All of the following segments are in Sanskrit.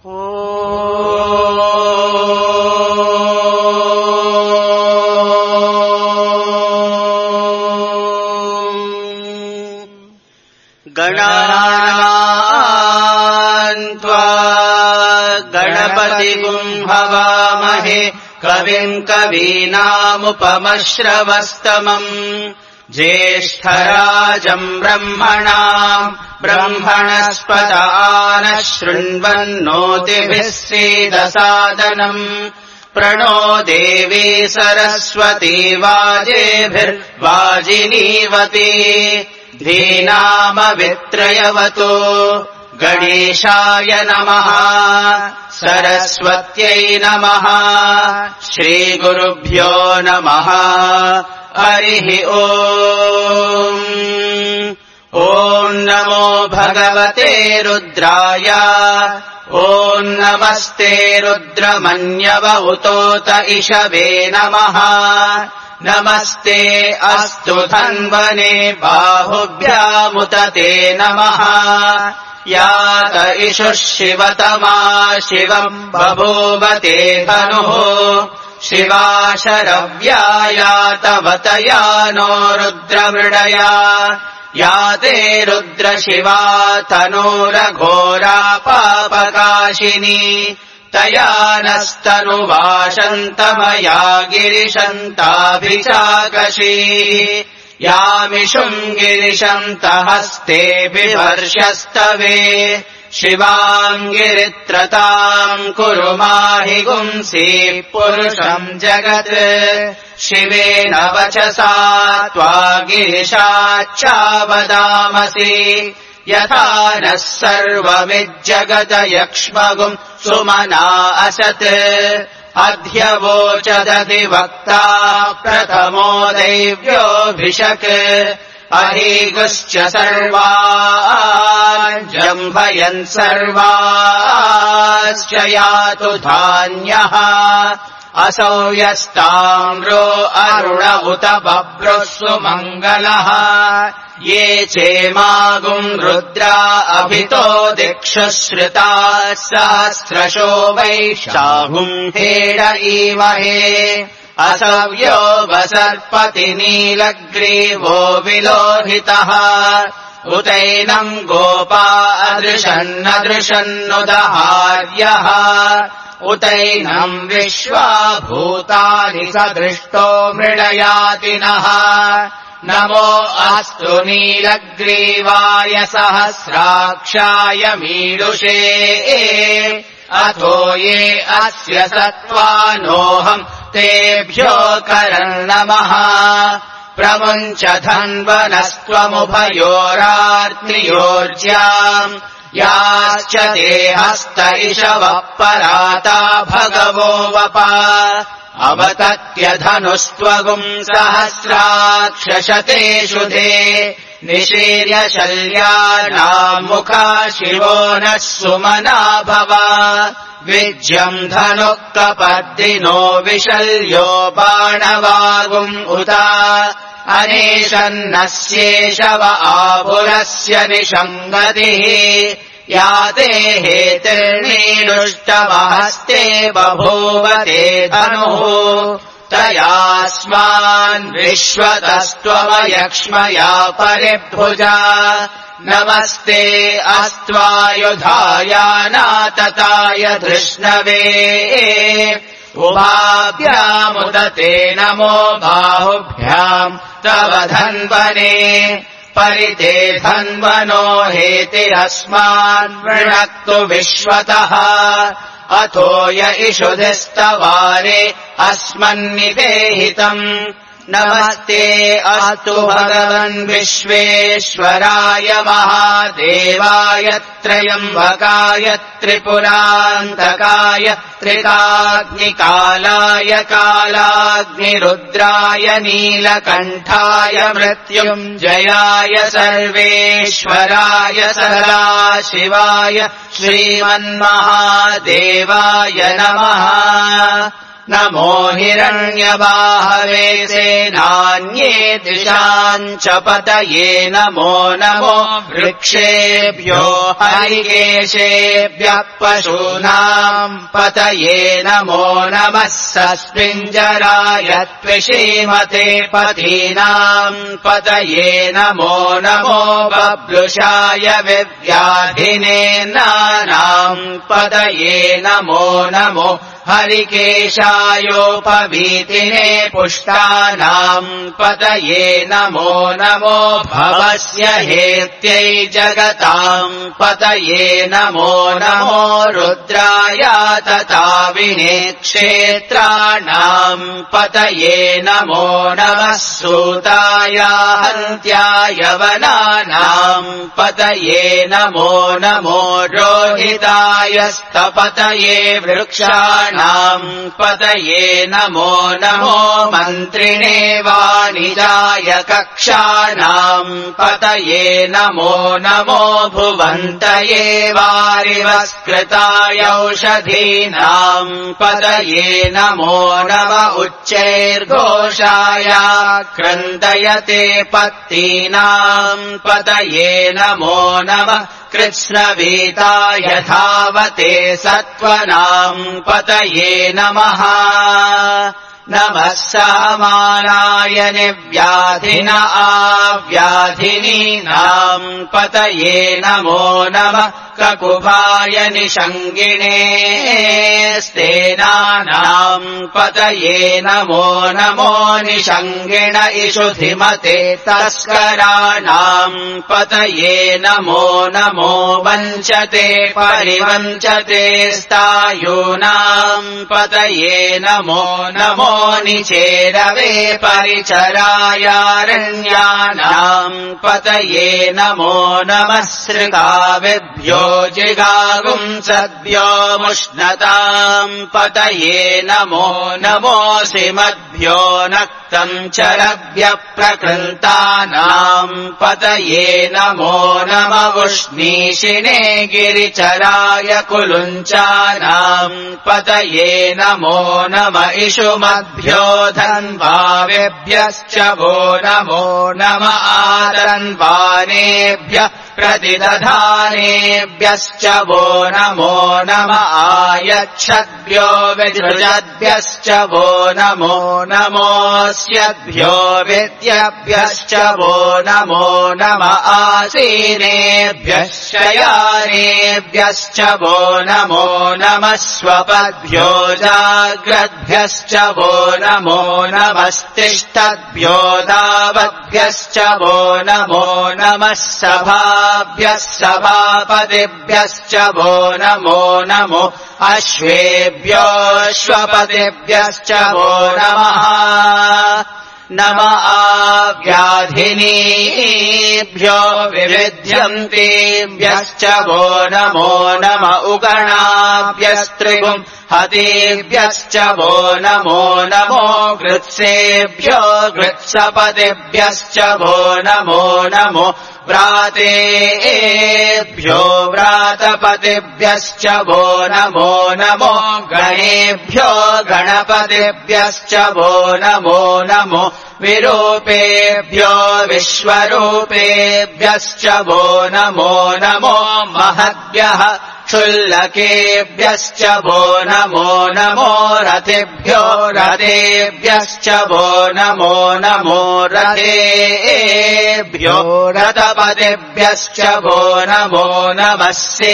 गणान्त्वा गणपतिगुं हवामहे कविम् कवीनामुपमश्रवस्तमम् ज्येष्ठराजम् ब्रह्मणाम् ब्रह्मणस्पत नः शृण्वन्नोतिभिः सीदसादनम् प्रणो देवी सरस्वती वाजेभिर्वाजिनीवती धीनामवित्रयवतु गणेशाय नमः सरस्वत्यै नमः श्रीगुरुभ्यो नमः हरिः ओम् ॐ नमो भगवते रुद्राय ॐ नमस्ते रुद्रमन्यव उतोत इषवे नमः नमस्ते अस्तु धन्वने बाहुभ्यामुत ते नमः यात इषुः शिवतमा शिवम् बभूवते धनुः शिवा शरव्या यातवतया नो रुद्रमृडया याते रुद्रशिवा तनूरघोरा पापकाशिनी तया नस्तनुवाशन्तमया गिरिशन्ताभिचाकशी यामिषुम् गिरिशन्तहस्ते बिभर्षस्तवे शिवाम् गिरित्रताम् कुरु माहि गुंसि पुरुषम् जगत् शिवेन वचसा त्वा गिरिशाच्चावदामसि यथा नः सर्वमिज्जगत यक्ष्मगुम् सुमना असत् अध्यवोचदधिवक्ता प्रथमो दैव्योऽभिषक् अहीगुश्च सर्वान् जम्भयन् सर्वाश्च यातु धान्यः असौ यस्ताम्रो अरुण उत बभ्रुः सुमङ्गलः ये चेमागुम् रुद्रा अभितो दिक्षु श्रुताः सहस्रशो वैशाहुम् हेड ईमहे असव्यो वसर्पति नीलग्रीवो विलोहितः उतैनम् गोपा अदृशन्नदृशन्नुदहार्यः उतैनम् विश्वा भूतानि सदृष्टो मृडयातिनः नमो अस्तु नीलग्रीवाय सहस्राक्षाय मीडुषे अथो ये अस्य सत्त्वानोऽहम् तेभ्यो करन्नमः प्रमुञ्च धन्वनस्त्वमुभयोरार्त्रियोर्ज्याम् याश्च ते हस्त इषवः पराता भगवो वपा अवतत्यधनुस्त्वगुम् सहस्राक्षशतेषु ते निशीर्य शल्यानाम् मुखा शिवो नः सुमना भव विज्यम् धनुः कपद्दिनो विशल्यो बाणवागुम् उता अनेशन्नस्येषव आपुरस्य निषङ्गतिः याते हेतिर्नीडुष्टमहस्ते बभूवते धनुः तयास्मान् विश्वतस्त्वमयक्ष्मया परिभुजा नमस्ते अस्त्वायुधायानातताय धृष्णवे उभाभ्यामुदते नमो बाहुभ्याम् तव धन्वने परिते धन्वनो हेतिरस्मान् वृणक्तु विश्वतः अथो य इषुधिस्तवारे अस्मन्निदेहितम् नमस्ते अस्तु भगवन् विश्वेश्वराय महादेवाय त्र्यम्बकाय त्रिपुरान्तकाय त्रिकाग्निकालाय कालाग्निरुद्राय नीलकण्ठाय मृत्युञ्जयाय सर्वेश्वराय सदाशिवाय श्रीमन्महादेवाय नमः नमो हिरण्यबाहवे सेनान्ये दिशाम् च पतये नमो नमो वृक्षेभ्यो हरिकेशेभ्यः पशूनाम् पतये नमो नमः सस्मिञ्जराय त्विषीमते पतीनाम् पतये नमो नमो बभ्रुषाय विव्याधिने नानाम् पतये नमो नमो हरिकेशायोपवीतिने पुष्टानाम् पतये नमो नमो भवस्य हेत्यै जगताम् पतये नमो नमो रुद्राय तताविने क्षेत्राणाम् पतये नमो नमः सूताय हन्त्याय वनानाम् पतये नमो नमो रोहिताय स्थपतये वृक्षाणाम् पतये नमो नमो मन्त्रिणे वाणिजाय कक्षाणाम् पतये नमो नमो भुवन्तये वारिवस्कृताय औषधीनाम् पतये नमो नम उच्चैर्घोषाय क्रन्दयते पत्तीनाम् पतये नमो नमः कृत्स्नवीताय धावते सत्त्वनाम् पतये नमः नमः सामानाय निव्याधिन आव्याधिनीनाम् पतये नमो नमः ककुभाय निषङ्गिणे स्तेनानाम् पतये नमो नमो निषङ्गिण इषुधिमते तस्कराणाम् पतये नमो नमो वञ्चते परिवञ्चते स्तायूनाम् पतये नमो नमो निचेरवे परिचरायारण्यानाम् पतये नमो नमः सृगाविभ्यो जिगागुंसद्भ्यो मुष्णताम् पतये नमो नमोऽसि मद्भ्यो नक्तम् चरभ्यः प्रकृन्तानाम् पतये नमो नम उष्णीषिणे गिरिचराय कुलुञ्चानाम् पतये नमो नम इषुमद्भ्यो धन्वावेभ्यश्च वो नमो नम आदन्वानेभ्यः प्रतिदधानेभ्यश्च वो नमो नम आयच्छद्भ्यो विसृजद्भ्यश्च वो नमो नमोऽस्यद्भ्यो विद्यभ्यश्च वो नमो नम आसीनेभ्यः शयानेभ्यश्च वो नमो नमः स्वपद्भ्यो जाग्रद्भ्यश्च वो नमो नमस्तिष्ठद्भ्यो दावद्भ्यश्च वो नमो नमः सभाभ्यः सभापतिभ्यश्च वो नमो नमो अश्वेभ्योऽश्वपतिभ्यश्च वो नमः नम आव्याधिनीभ्यो विविध्यन्तेभ्यश्च वो नमो नम उगणाभ्यस्त्रिगुम् हतेभ्यश्च वो नमो नमो गृत्सेभ्यो गृत्सपतिभ्यश्च वो नमो नमो व्रातेभ्यो व्रातपतिभ्यश्च वो नमो नमो गणेभ्यो गणपतिभ्यश्च वो नमो नमो विरूपेभ्यो विश्वरूपेभ्यश्च वो नमो नमो महद्भ्यः क्षुल्लकेभ्यश्च वो नमो नमो रथेभ्यो रथेभ्यश्च वो नमो नमो रथेभ्यो रथपतिभ्यश्च वो नमो नमः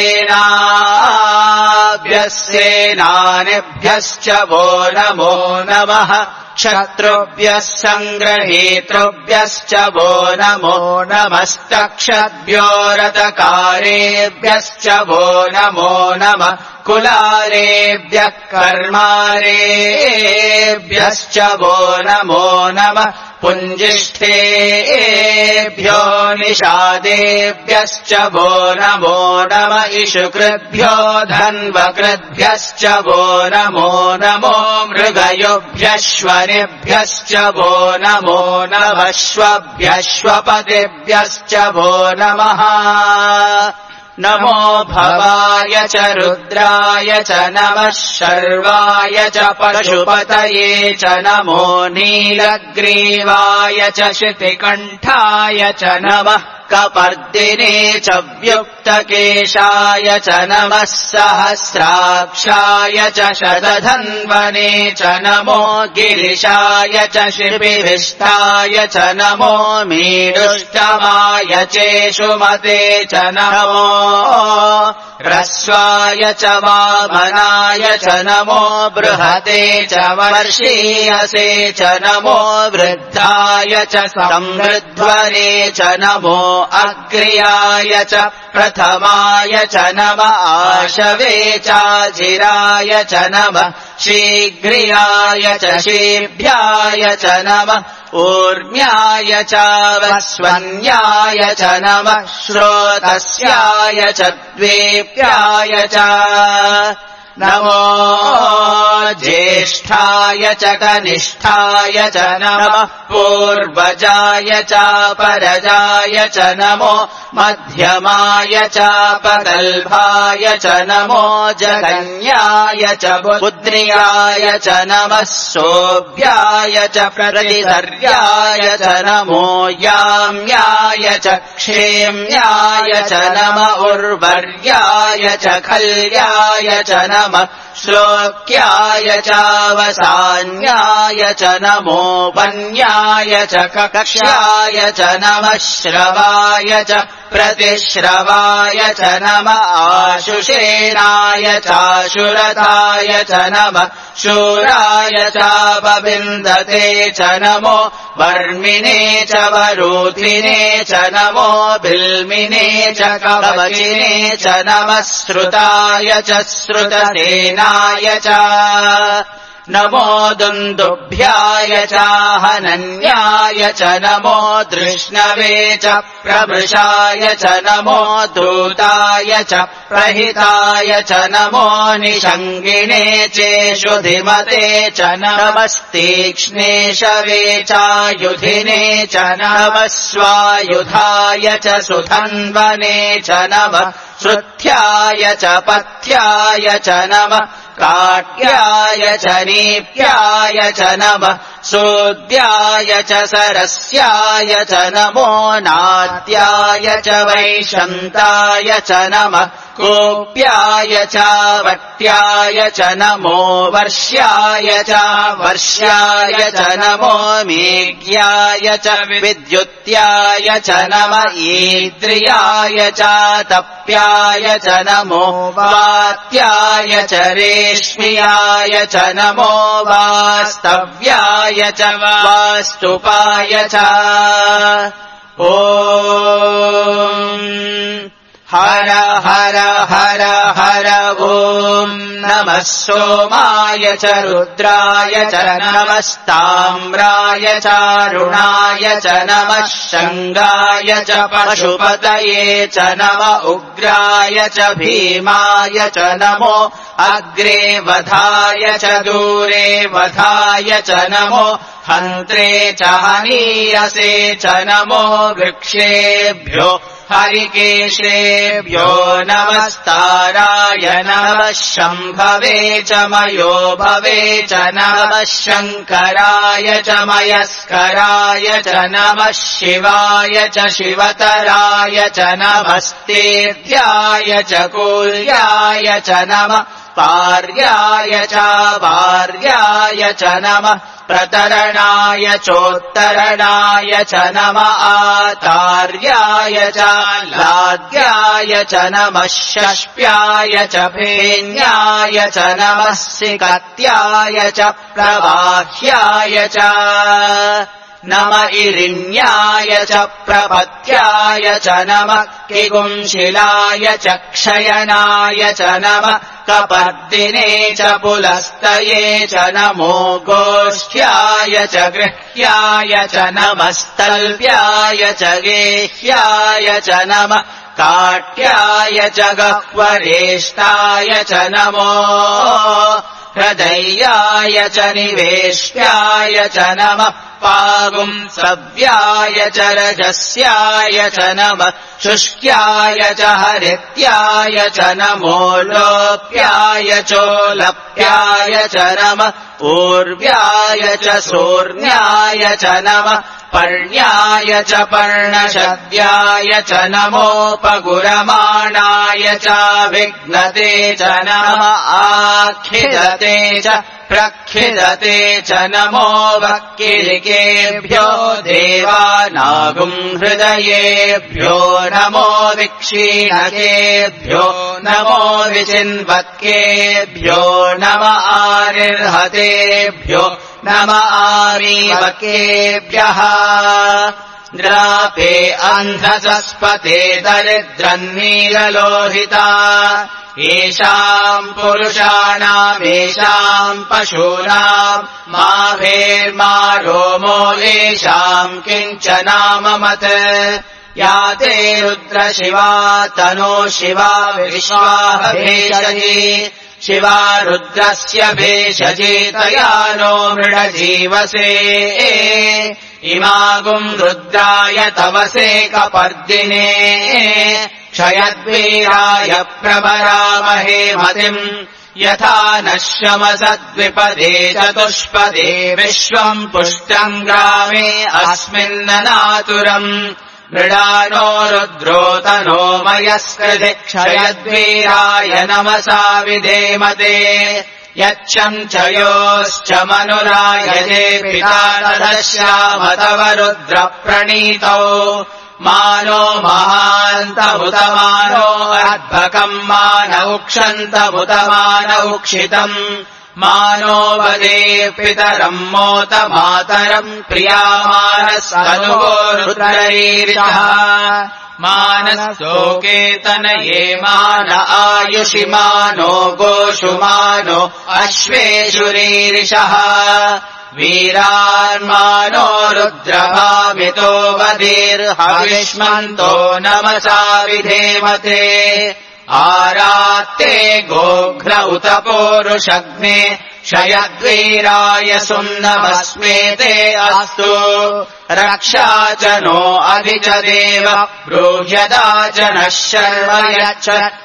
सेनाभ्यः सेनानिभ्यश्च वो नमो नमः क्षत्रुभ्यः सङ्ग्रहीतृभ्यश्च वो नमो नमस्तक्षद्भ्यो रथकारेभ्यश्च वो नमो नमः कुलारेभ्यः कर्मारेभ्यश्च वो नमो नमः पुञ्जिष्ठेभ्यो निषादेभ्यश्च वो नमो नम इषुकृद्भ्यो धन्वकृद्भ्यश्च वो नमो नमो मृगयोभ्यश्वरेभ्यश्च वो नमो नमः श्वभ्यश्वपतिभ्यश्च वो नमः नमो भवाय च रुद्राय च नमः शर्वाय च पशुपतये च नमो नीलग्रीवाय च शितिकण्ठाय च नमः कपर्दिने च व्युक्तकेशाय च नमः सहस्राक्षाय च शतधन्वने च नमो गिरिशाय च शिपिविष्टाय च नमो मीडुष्टमाय चेषुमते च नमो ह्रस्वाय च वामनाय च नमो बृहते च वर्षीयसे च नमो वृद्धाय च संवृध्वने च नमो अग्र्याय च प्रथमाय च नमः आशवे चाजिराय च नमः शीघ्रियाय च शीभ्याय च नमः ऊर्म्याय च वस्वन्याय च नमः श्रोतस्याय च द्वेप्याय च नमो ज्येष्ठाय च कनिष्ठाय च नमः पूर्वजाय च परजाय च नमो मध्यमाय च पगल्भाय च नमो जगन्याय च पुत्र्याय च नमः सोऽभ्याय च प्रतिधर्याय च नमो याम्याय च क्षेम्याय च नमः उर्वर्याय च खल्याय च नमः श्लोक्याय चावसान्याय च नमो वन्याय च कक्ष्याय च नमः श्रवाय च प्रतिश्रवाय च नमः आशुषेणाय चाशुरताय च नमः शूराय चापविन्दते च नमो वर्मिणे च वरूथिने च नमो बिल्मिने च कवचिने च नमः श्रुताय च श्रुतसेनाय च नमो दुन्दुभ्याय चाहनन्याय च नमो दृष्णवे च प्रवृषाय च नमो दूताय च प्रहिताय च नमो निषङ्गिणे चेषुधिमते च नमस्तीक्ष्णेशवे चायुधिने च नमः स्वायुधाय च सुधन्वने च नमः श्रुत्याय च पथ्याय च नमः काट्याय च नीप्याय च नमः सोद्याय च सरस्याय च नमो नाद्याय च वैशन्ताय च नमः कोप्याय च वट्याय च नमो वर्ष्याय च वर्ष्याय च नमो मेघ्याय च विद्युत्याय च नमः ईद्रियाय च तप्याय च नमो वात्याय च रेश्म्याय च नमो वास्तव्याय च वास्तुपाय च ॐ हर हर हर हर ॐ नमः सोमाय च रुद्राय च नमस्ताम्राय चारुणाय च नमः शङ्गाय च पशुपतये च नमः उग्राय च भीमाय च नमो अग्रे वधाय च दूरे वधाय च नमो हन्त्रे च हनीयसे च नमो वृक्षेभ्यो हरिकेशेभ्यो नमस्ताराय नमः शम्भवे च मयो भवे च नमः शङ्कराय च मयस्कराय च नमः शिवाय च शिवतराय च नमस्तेभ्याय च कूल्याय च नमः पार्याय च वार्याय च नमः प्रतरणाय चोत्तरणाय च नमः आतार्याय च लाद्याय च नमः षष्प्याय च फेन्याय च नमः सिकत्याय च प्रवाह्याय च नम इरिण्याय च प्रपत्याय च नमः किगुंशिलाय च क्षयनाय च नमः कपर्दिने च पुलस्तये च नमो गोष्ठ्याय च गृह्याय च नमस्तल्प्याय च गेह्याय च नमः काट्याय च गह्वरेष्टाय च नमो हृदयाय च निवेष्ट्याय च नमः पागुम् सव्याय च रजस्याय च नमः शुष्क्याय च हरित्याय च नमो लोप्याय चोलप्याय च नमः पूर्व्याय च सूर्ण्याय च नमः पर्ण्याय च पर्णशद्याय च नमोपगुरमाणाय च विघ्नते च नमः आखिदते च प्रखिदते च नमो वक्किलिकेभ्यो देवानागुम् हृदयेभ्यो नमो विक्षीणकेभ्यो नमो विचिन्वत्केभ्यो नम आनिर्हतेभ्यो नम आमीवकेभ्यः द्रापे अन्धसस्पते दरिद्रन्नीललोहिता येषाम् पुरुषाणामेषाम् पशूनाम् मा भेर्मा रोमो येषाम् किञ्चनाममत् या ते रुद्रशिवा तनो शिवा विश्वाः भेषजी शिवा रुद्रस्य भेषजी तया नो मृडजीवसे इमागुम् रुद्राय तवसे कपर्दिने क्षयद्वीराय प्रभरामहे मतिम् यथा नश्यमसद्विपदे चतुष्पदे विश्वम् पुष्टम् ग्रामे अस्मिन्ननातुरम् मृडानो रुद्रोतनो मयस्कृधि क्षयद्वीराय नमसा विधेमते यच्छम् च योश्च मनुरायजे पिता तदश्याम तव रुद्रप्रणीतौ मानो महान्तमुतमानो अर्भकम् मानौक्षन्तमुतमानौक्षितम् मानो वदे पितरम् मोत मातरम् प्रियामानस्तनुवो रुद्ररीरिषः मानस्तोकेतनये मान आयुषि मानो गोषु मानो अश्वेषुरीरिषः वीरान्मानो रुद्रभामितो वधीर्हविष्मन्तो नमसा विधेमते आरात्ते गोघ्र उत पोरुषग्ने क्षयद्वीराय सुन्नमस्मेते अस्तु रक्षा च नो अधि च देव ब्रूह्यदा च नः शर्म यच्छ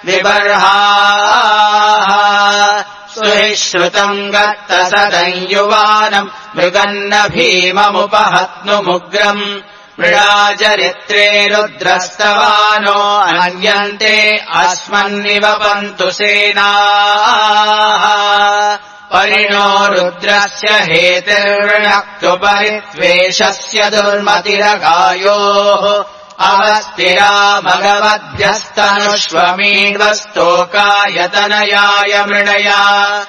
विबर्हाः सुहिश्रुतम् गत्तसदञ्युवानम् मृगन्न भीममुपहत्नुमुग्रम् मृडाचरित्रे रुद्रस्तवानो अन्यन्ते अस्मन्निवपन्तु सेनाः परिणो रुद्रस्य हेतिर्वृणक्तुपरित्वेषस्य दुर्मतिरगायोः अवस्तिरा मगवद्भ्यस्तनुष्वमीड्वस्तोकायतनयाय मृडया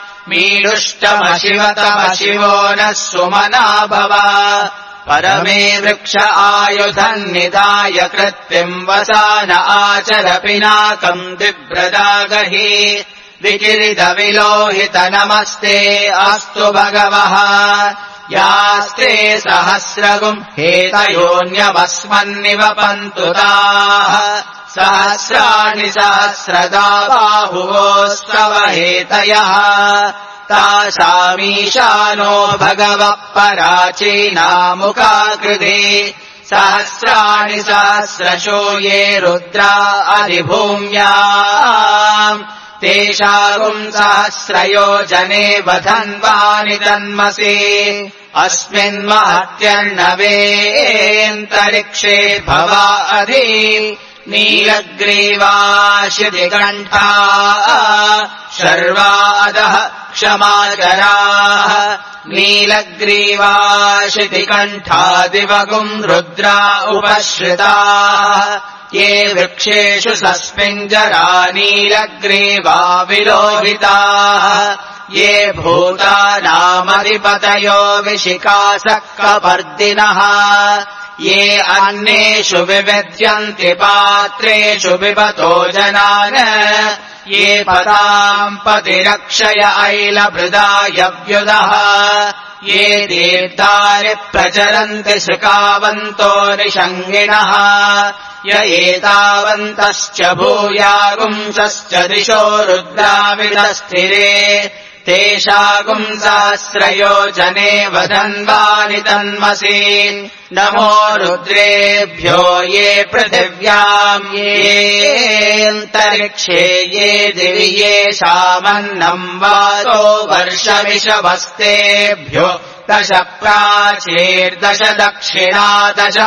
मीडुष्टमशिवतमशिवो नः सुमना भव परमे वृक्ष आयुधम् निधाय कृत्तिम् वसान आचर पिनाकम् दिव्रदागहि विकिरितविलोहित नमस्ते अस्तु भगवः यास्ते सहस्रगुम् हेतयोऽन्यमस्मन्निवपन्तु ताः सहस्राणि सहस्रदा बाहुवोस्तव हेतयः तासामीशानो भगवः पराचीनामुखाकृते सहस्राणि सहस्रशो ये रुद्रा अधिभूम्याम् तेषागुम् सहस्रयोजने वधन्वानि तन्मसि अस्मिन्महत्यर्णवेऽन्तरिक्षे भवा अधि नीलग्रीवाशितिकण्ठा शर्वादः क्षमाचराः नीलग्रीवाशितिकण्ठादिवगुम् रुद्रा उपश्रिताः ये वृक्षेषु सस्मिञ्जरा नीलग्रीवा विलोहिताः ये भूतानामधिपतयो विशिखासः कपर्दिनः ये अन्नेषु विविध्यन्ति पात्रेषु पिबतो जनान् ये पदाम् पतिरक्षय ऐलभृदायव्युदः ये दीर्घानि प्रचरन्ति शृकावन्तो निषङ्गिणः य एतावन्तश्च भूयागुंसश्च दिशो रुद्राविदस्थिरे तेषागुंसास्रयोजने वदन्वानि तन्मसि नमो रुद्रेभ्यो ये पृथिव्याम् येऽन्तरिक्षे ये दिवि येषामन्नम् वातो वर्षमिषवस्तेभ्यो दश प्राचीर्दश दक्षिणा दश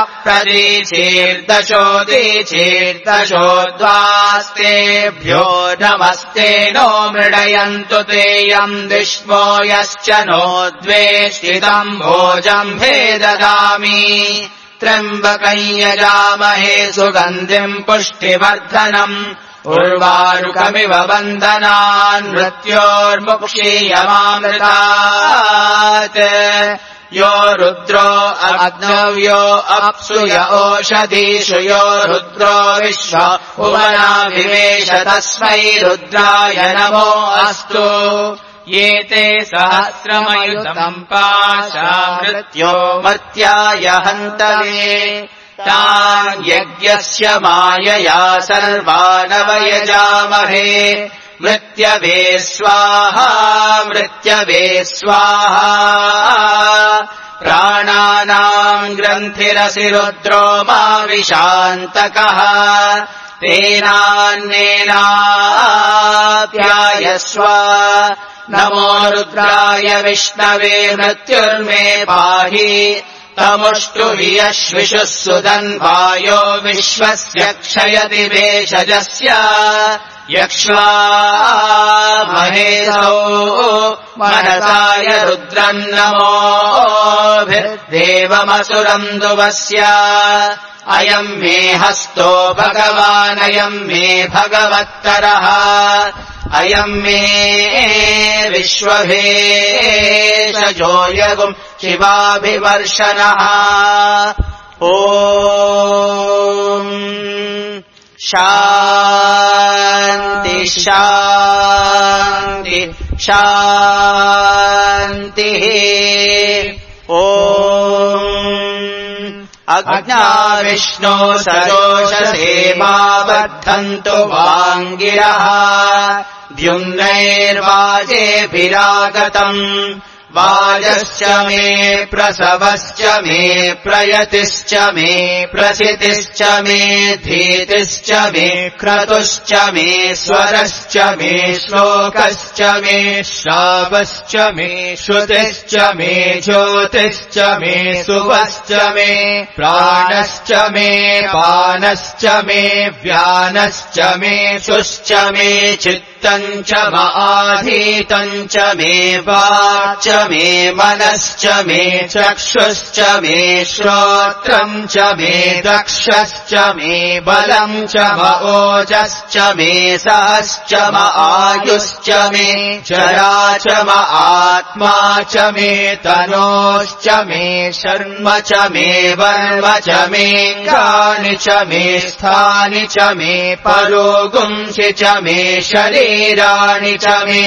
प्रदीचीर्दशोदीचीर्दशोद्वास्तेभ्यो नमस्ते नो मृडयन्तु तेयम् विष्मो यश्च नो द्वेष्टितम् भोजम् भेददामि त्र्यम्बकम् यजामहे सुगन्धिम् पुष्टिवर्धनम् उर्वारुकमिव वन्दनान् मृत्योर्मुक्षीयमामृतात् यो रुद्रो अग्नव्यो अप्सु य ओषधीषु यो रुद्रो विश्व भुवनाभिवेश तस्मै रुद्राय नमो अस्तु ये ते सहस्रमयुतम् पाशा मृत्यो मर्त्याय हन्तवे तान् यज्ञस्य मायया सर्वानवयजामहे मृत्यवे स्वाहा मृत्यवे स्वाहा प्राणानाम् ग्रन्थिरसि रुद्रो मा विशान्तकः तेनान्नेनाप्यायस्व नमो रुद्राय विष्णवे मृत्युर्मे पाहि तमुष्टुभियश्विषुः सुदन्वायो विश्वस्य क्षयति भेषजस्य यक्ष्वा महेशौ मनसाय रुद्रम् नमोभिर्देवमसुरम् दुवस्य अयम् मे हस्तो भगवानयम् मे भगवत्तरः अयम् मे विश्वभेषजो यगुम् शिवाभिवर्षणः ॐ शान्ति शान्ति शान्तिः ॐ अग्ना विष्णो सजोषसे मा बद्धन्तु वाङ्गिरः द्युम्नैर्वाजेभिरागतम् वाजश्च मे प्रसवश्च मे प्रयतिश्च मे प्रसितिश्च मे धीतिश्च मे क्रतुश्च मे स्वरश्च मे श्लोकश्च मे श्रावश्च मे श्रुतिश्च मे ज्योतिश्च मे सुवश्च मे प्राणश्च मे पानश्च मे व्यानश्च मे सुश्च मे चित्तम् च आधीतम् च मे वाक् मे मनश्च मे चक्षुश्च मे श्रोत्रम् च मे दक्षश्च मे बलम् च ओजश्च मे सहश्च आयुश्च मे जरा च आत्मा च मे तनोश्च मे शर्म च मे वर्म च मे कानि च मे स्थानि च मे परोगुंसि च मे शरीराणि च मे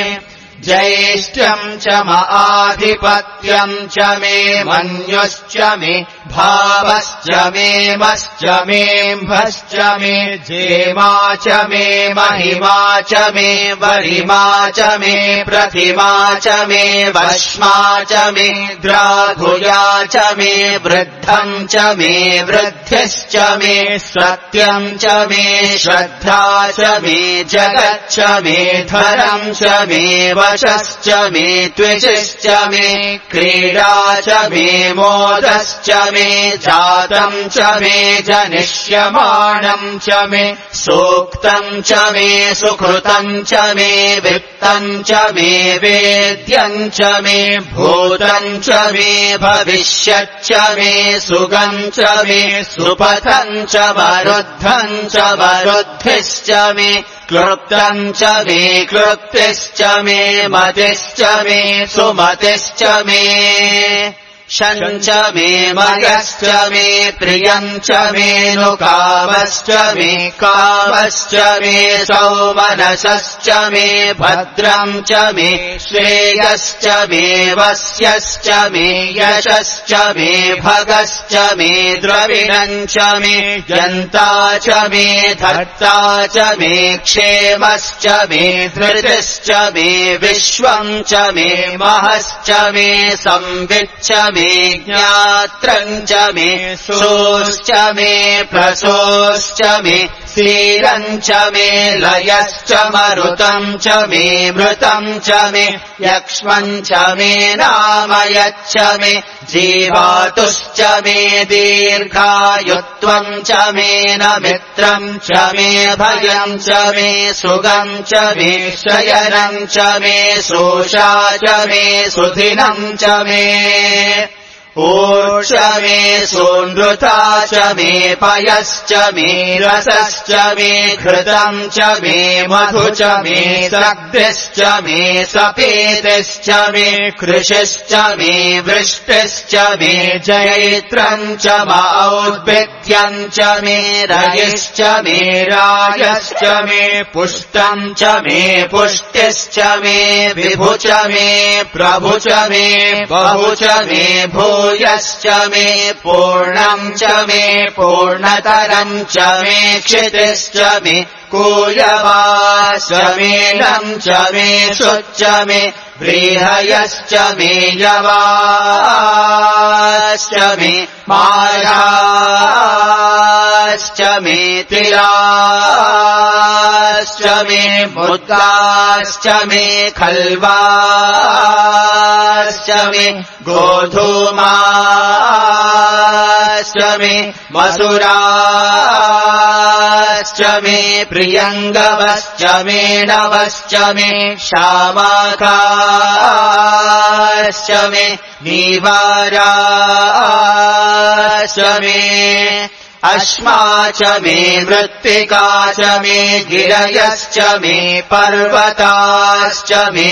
ज्येष्ठ्यम् च आधिपत्यम् च मे मन्युश्च मे भावश्च मे मश्च मेऽम्भश्च मे जेमा च मे महिमा च मे वरिमा च मे प्रतिमा च मे वश्मा च मे द्राघुया च मे वृद्धम् च मे वृद्धिश्च मे सत्यम् च मे श्रद्धा च मे जगच्च मे धरम् च मे वशश्च मे त्विषश्च मे क्रीडा च मे मोदश्च मे जातम् च मे जनिष्यमाणम् च मे सूक्तम् च मे सुकृतम् च मे वित्तम् च मे वेद्यम् च मे भूतम् च मे भविष्यच्च मे सुगम् च मे सुपथम् च वरुद्धम् च वरुद्धिश्च मे क्लृप्तम् च मे क्लृप्तिश्च मे मतिश्च मे सुमतिश्च मे शम् च मे मयश्च मे प्रियम् च मे नुकामश्च मे कामश्च मे सौमनसश्च मे भद्रम् च मे श्रेयश्च मे वस्यश्च मे यशश्च मे भगश्च मे द्रविणम् च मे यन्ता च मे धर्ता च मे क्षेमश्च मे धृतिश्च मे विश्वम् च मे महश्च मे संविच्च मे ज्ञात्रम् च मे सोश्च मे प्रसोश्च मे स्थिरम् च मे लयश्च मरुतम् च मे मृतम् च मे यक्ष्मम् च मे नामयच्च मे जीवातुश्च मे दीर्घायुत्वम् च मे न मित्रम् च मे भयम् च मे सुगम् च मे शयनम् च मे सोषा च मे सुधिनम् च मे ऊर्ष मे सोनृता च मे पयश्च मे रसश्च मे घृतम् च मे मधु च मे सग्धिश्च मे सपेतिश्च मे कृषिश्च मे वृष्टिश्च मे जैत्रम् च औद्भिद्यम् च मे रयिश्च मे रायश्च मे पुष्टम् च मे पुष्टिश्च मे विभु च मे प्रभु च मे बहु च मे भूयश्च मे पूर्णम् च मे पूर्णतरम् च मे क्षितिश्च मे कूयवाश्च मे नम् च मे शुच्च मे व्रीहयश्च मे यवाश्च मे मायाश्च मे तिलाश्च मे मुद्गाश्च मे खल्वाश्च मे गोधूमाश्च मे मसुराश्च मे प्रियङ्गवश्च मे नवश्च मे शामाकाश्च मे नीवाराश्च मे अश्मा च मे मृत्तिका च मे गिरयश्च मे पर्वताश्च मे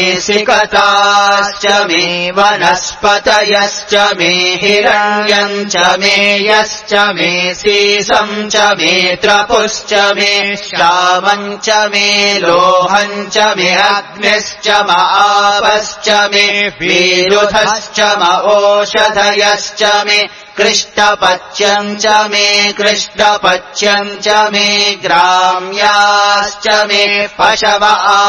सिकताश्च मे वनस्पतयश्च मे हिरण्यम् च मे यश्च मे सीसम् च मे त्रपुश्च मे श्यामम् च मे लोहम् च मे अग्निश्च आपश्च मे विरुधश्च ओषधयश्च मे कृष्णपच्यम् च मे कृष्णपच्यम् च मे ग्राम्याश्च मे पशव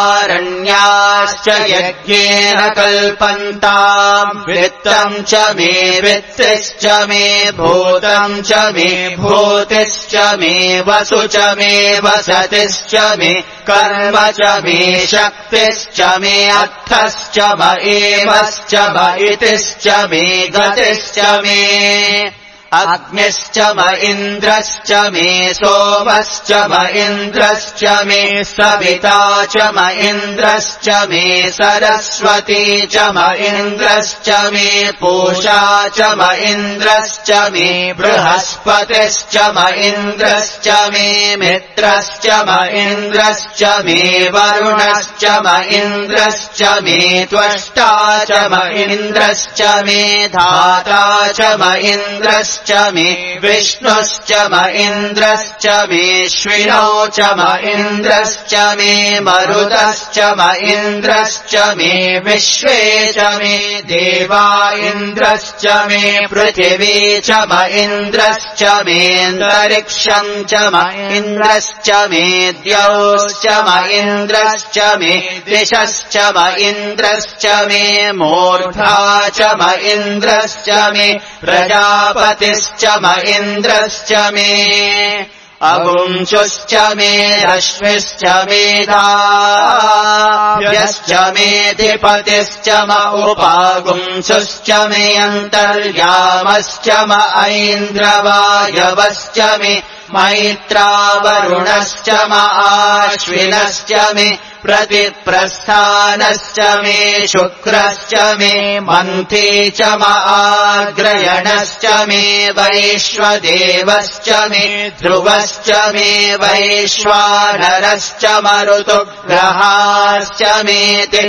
आरण्याश्च यज्ञेन कल्पन्ताम् वित्तम् च मे वित्तिश्च मे भूतम् च मे भूतिश्च मे वसु च मे वसतिश्च मे कर्म च मे शक्तिश्च मे अर्थश्च म एवश्च म इतिश्च मे गतिश्च मे अग्निश्च म इन्द्रश्च मे सोमश्च म इन्द्रश्च मे सविता च म इन्द्रश्च मे सरस्वती च म इन्द्रश्च मे पूषा च म इन्द्रश्च मे बृहस्पतिश्च म इन्द्रश्च मे मित्रश्च म इन्द्रश्च मे वरुणश्च म इन्द्रश्च मे त्वष्टा च म इन्द्रश्च मे धाता च म इन्द्रश्च मे विष्णुश्च म इन्द्रश्च मे श्विनौ च म इन्द्रश्च मे मरुतश्च म इन्द्रश्च मे विश्वे च मे देवा इन्द्रश्च मे पृथिवी च म इन्द्रश्च मेऽन्तरिक्षम् च म इन्द्रश्च मे द्यौश्च म इन्द्रश्च मे दिशश्च म इन्द्रश्च मे मूर्धा च म इन्द्रश्च मे प्रजापतिश्च म इन्द्रश्च मे अगुंशुश्च मे रश्मिश्च मेधाव्यश्च मेधिपतिश्च म उपागुंशुश्च मे अन्तर्यामश्च म ऐन्द्रवायवश्च मे मैत्रावरुणश्च म आश्विनश्च मे प्रतिप्रस्थानश्च मे शुक्रश्च मे मन्थी च म आग्रयणश्च मे वैश्वदेवश्च मे ध्रुवश्च मे वैश्वानरश्च मरुतुग्रहाश्च मे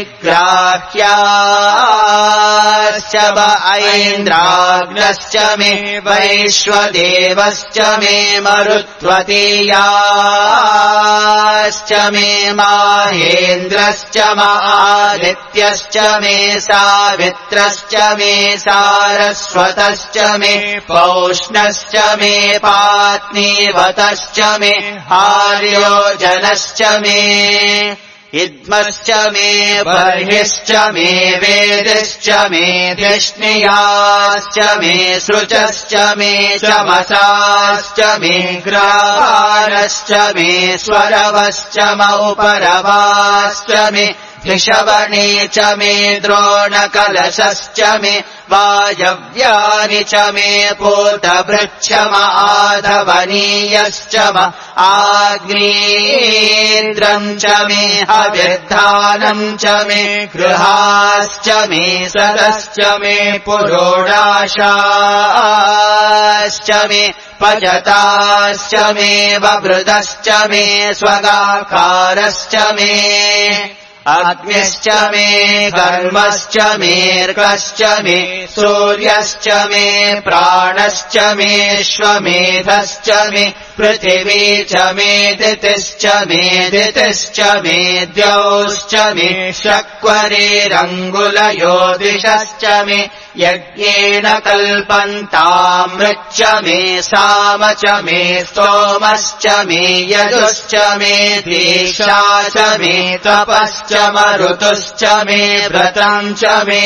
दिग्राह्याश्च म ऐन्द्राग्नश्च मे वैश्वदेवश्च मे मरुत्वतीयाश्च मे माहि महेन्द्रश्च आदित्यश्च मे सावित्रश्च मे सारस्वतश्च मे पौष्णश्च मे पात्नीवतश्च मे आर्योजनश्च मे इद्मश्च मे बर्हिश्च मे वेदिश्च मे धिष्णियाश्च मे सृचश्च मे चमसाश्च मे ग्राहारश्च मे स्वरवश्च मौपरवाश्च मे ऋषवणे च मे द्रोणकलशश्च मे वायव्यानि च मे पूतभृच्छमाधवनीयश्च आग्नेन्द्रम् च मे हविर्धानम् च मे गृहाश्च मे सदश्च मे पुरोडाशाश्च मे पजताश्च मे ववृदश्च मे स्वगाकारश्च मे अग्निश्च मे कर्मश्च मेऽर्कश्च मे सूर्यश्च मे प्राणश्च मेऽश्वमेधश्च मे पृथिवी च मे दितिश्च मे दितिश्च मे द्यौश्च मे शक्वरेरङ्गुलयो दिशश्च मे यज्ञेन कल्पन्तामृच्च मे साम च मे स्तोमश्च मे यजुश्च मे दीक्षा च मे तपश्च मरुतुश्च मे व्रतम् च मे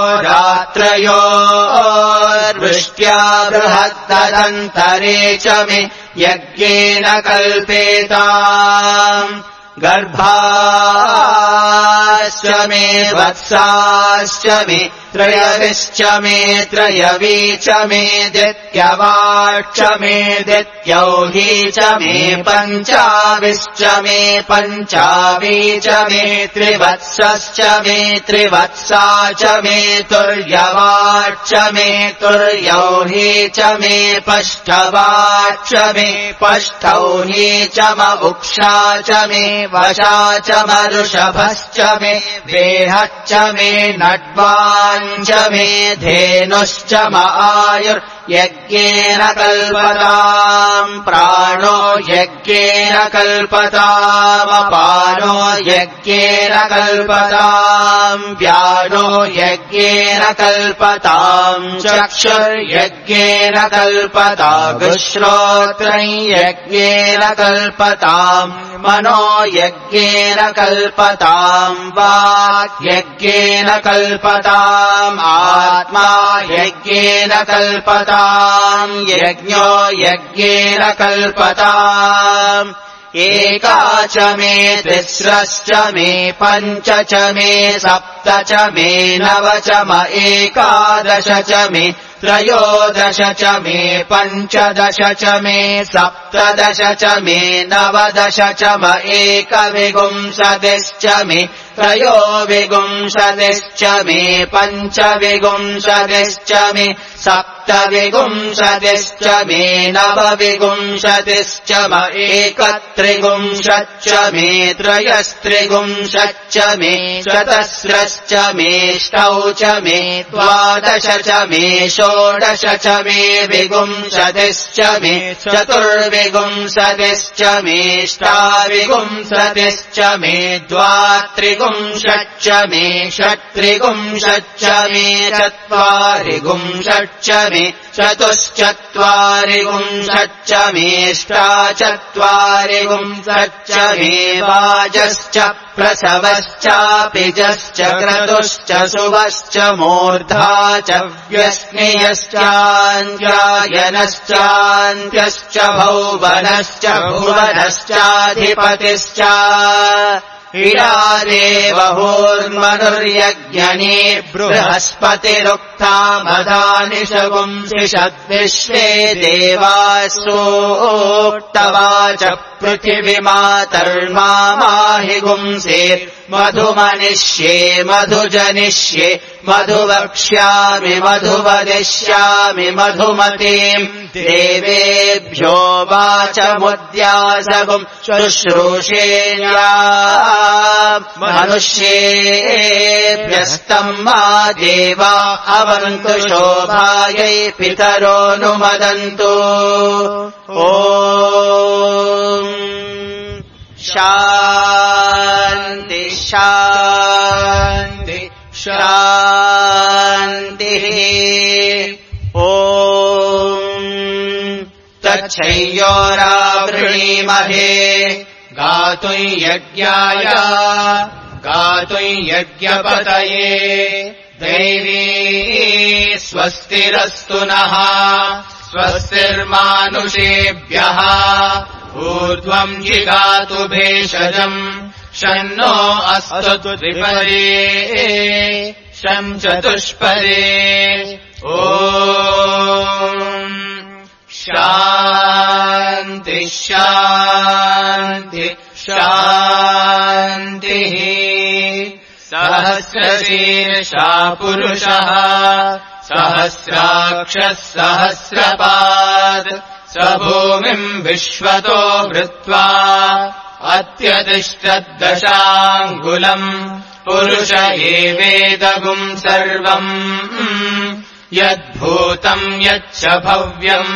होरात्रयोर्वृष्ट्या बृहत्तदन्तरे च मे यज्ञेन कल्पेताम् गर्भाश्च मे वत्साश्च मे त्रयविश्च मे त्रयवी च मे दित्यवाक्ष मे दित्यौही च मे पञ्चाविश्च मे पञ्चावी च मे त्रिवत्सश्च मे त्रिवत्सा च मे तुर्यवाक्ष मे तुर्यौही च मे पष्ठवाक्ष मे पष्ठौही च मुक्षा च मे वशा च मरुषभश्च मे वेहच्च मे नड्वाञ्च मे धेनुश्च आयुर्यज्ञेन कल्पताम् प्राणो यज्ञेन कल्पतामपानो यज्ञेन कल्पताम् व्यानो यज्ञेन कल्पताम् चक्षुर्यज्ञेन कल्पताम् श्रोत्रम् यज्ञेन कल्पताम् मनो यज्ञेन कल्पताम् वाक् यज्ञेन कल्पताम् आत्मा यज्ञेन कल्पताम् यज्ञो यज्ञेन कल्पताम् एका च मे तिस्रश्च मे पञ्च च मे सप्त च मे नव च एकादश च मे त्रयोदश च मे पञ्चदश च मे सप्तदश च मे नवदश च एकविंशतिश्च मे त्रयोविंशतिश्च मे पञ्चविंशतिश्च मे सप्तविंशतिश्च मे नवविंशतिश्च एकत्रिंशच्च मे त्रयस्त्रिंशच्च मे चतस्रश्च मेष्टौ च मे द्वादश च मे षोडश च मे विंशतिश्च मे चतुर्विंशतिश्च मेष्टाविंशतिश्च मे द्वात्रिंशच्च मे षट्त्रिंशच्च मे चत्वारिंशच्च मे चतुश्चत्वारिंशच्च मेष्टाचत्वारिंशच्च मे वाजश्च प्रसवश्चापिजश्च क्रतुश्च शुभश्च मूर्धा च व्यस्नियश्चान्त्यायनश्चान्त्यश्च भौवनश्च भुवनश्चाधिपतिश्च इडादेवहोर्मनुर्यज्ञने बृहस्पतिरुक्ता मदानि शगुंसि षद्विश्वे देवासोक्तवाच पृथिवीमातर्माहि गुंसेत् मधुमनिष्ये मधुजनिष्ये मधुवक्ष्यामि मधुवदिष्यामि मधुमतीम् देवेभ्यो वाचमुद्यासगुम् शुश्रूषेया मनुष्येभ्यस्तम् मा देवा अवन्तु शोभायै पितरोऽनुमदन्तु ॐ शान्ति शान्ति शान्तिः ॐ तच्छयोरावृणीमहे गातुं यज्ञाय गातुं यज्ञपतये दैवी स्वस्तिरस्तु नः स्वस्तिर्मानुषेभ्यः ऊर्ध्वम् जिगातु भेषजम् शन्नो अस्तु द्विपरे शं चतुष्परे ॐ शान्ति शान्ति शान्तिः सहस्रशीर्षा पुरुषः सहस्राक्षः सहस्रपात् स भूमिम् विश्वतो वृत्वा अत्यतिष्ठद्दशाङ्गुलम् पुरुष एवेदगुम् सर्वम् यद्भूतम् यच्च भव्यम्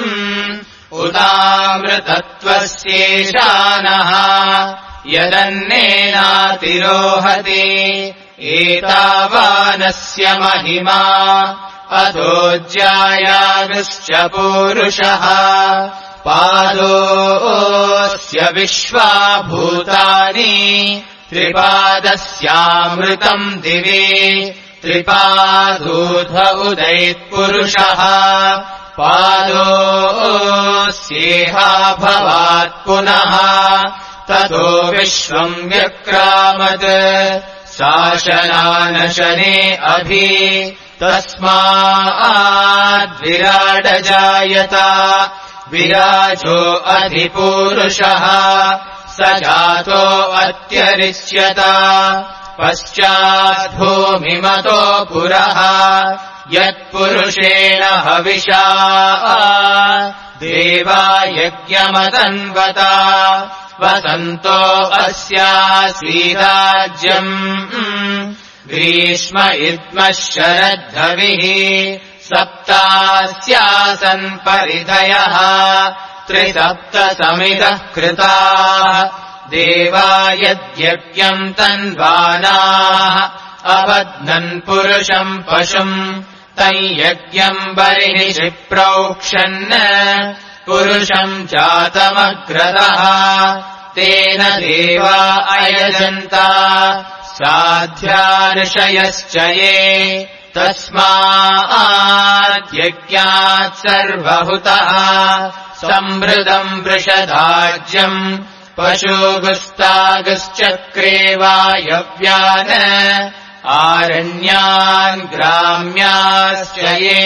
उदामृतत्वस्येशानः यदन्नेनातिरोहति एतावानस्य महिमा अधोज्यायागश्च पूरुषः पादोऽस्य विश्वा भूतानि त्रिपादस्यामृतम् दिवे त्रिपादूर्ध्व उदैत्पुरुषः पादोऽस्येहाभवात् पुनः ततो विश्वम् व्यक्रामत् शासनानशने अभि तस्माद्विराडजायत विराजो अधिपूरुषः स जातो अत्यरिष्यत पश्चाद्भूमिमतो पुरः यत्पुरुषेण हविषा देवा यज्ञमतन्वत वसन्तो अस्यासीराज्यम् ग्रीष्म इद्मः शरद्धविः सप्तास्यासन् परिधयः त्रिसप्तसमितः कृताः देवा यद्यज्ञम् तन्वानाः अबध्नन् पुरुषम् पशुम् तञ्यज्ञम् बर्हिषि प्रोक्षन् पुरुषम् जातमग्रतः तेन देवा अयजन्ता साध्या ऋषयश्च ये तस्माद्यज्ञात् सर्वहुतः संवृतम् वृषदाज्यम् पशुगुस्तागश्चक्रे वायव्यान् आरण्यान् ग्राम्याश्च ये